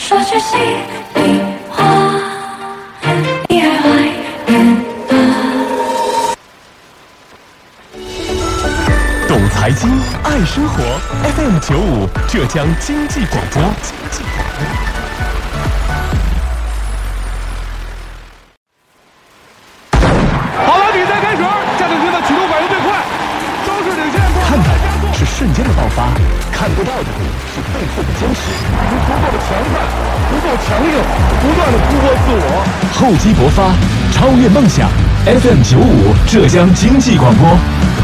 说句心里话，你还怀念吗？ 懂财经，爱生活 ，FM95 浙江经济广播。 好了，比赛开始，战斗群的启动反应最快，收视领先。 看到的是瞬间的爆发，看不到的是背后的坚持。 足够的强悍，足够强硬，不断的突破自我， 厚积薄发，超越梦想。FM95 浙江经济广播。